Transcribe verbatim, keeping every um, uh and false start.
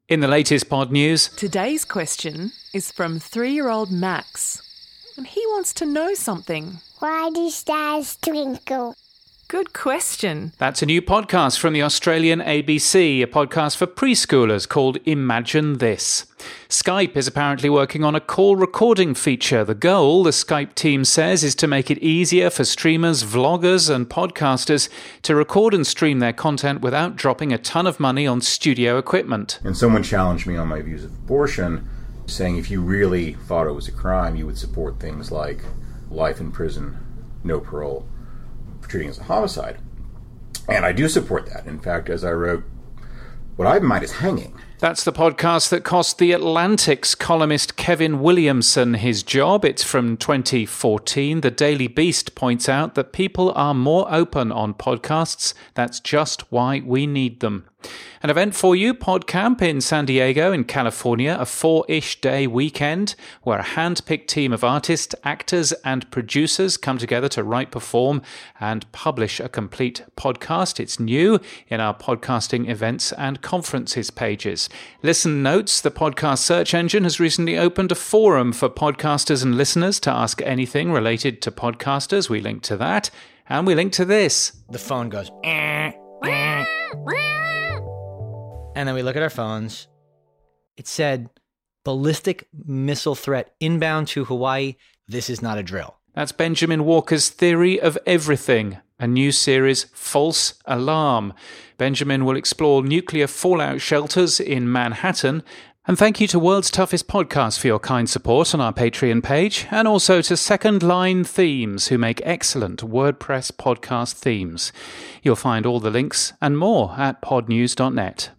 In the latest Pod News, Today's question is from three-year-old Max, and he wants to know something. Why do stars twinkle? Good question. that's a new podcast from the Australian A B C, a podcast for preschoolers called Imagine This. Skype is apparently working on a call recording feature. The goal, the Skype team says, is to make it easier for streamers, vloggers and podcasters to record and stream their content without dropping a ton of money on studio equipment. And someone challenged me on my views of abortion, saying if you really thought it was a crime, you would support things like life in prison, no parole, for treating it as a homicide. And I do support that. In fact, as I wrote, what I have in mind is hanging. That's the podcast that cost The Atlantic's columnist Kevin Williamson his job. It's from twenty fourteen. The Daily Beast points out that people are more open on podcasts. That's just why we need them. An event for you, PodCamp in San Diego in California, a four-ish day weekend where a hand-picked team of artists, actors and producers come together to write, perform and publish a complete podcast. It's new in our podcasting events and conferences pages. Listen Notes, the podcast search engine, has recently opened a forum for podcasters and listeners to ask anything related to podcasters. We link to that, and we link to this. The phone goes, eh, eh. And then we look at our phones. It said, ballistic missile threat inbound to Hawaii. This is not a drill. That's Benjamin Walker's Theory of Everything, a new series, False Alarm. Benjamin will explore nuclear fallout shelters in Manhattan. And thank you to World's Toughest Podcast for your kind support on our Patreon page, and also to Second Line Themes, who make excellent WordPress podcast themes. You'll find all the links and more at podnews dot net.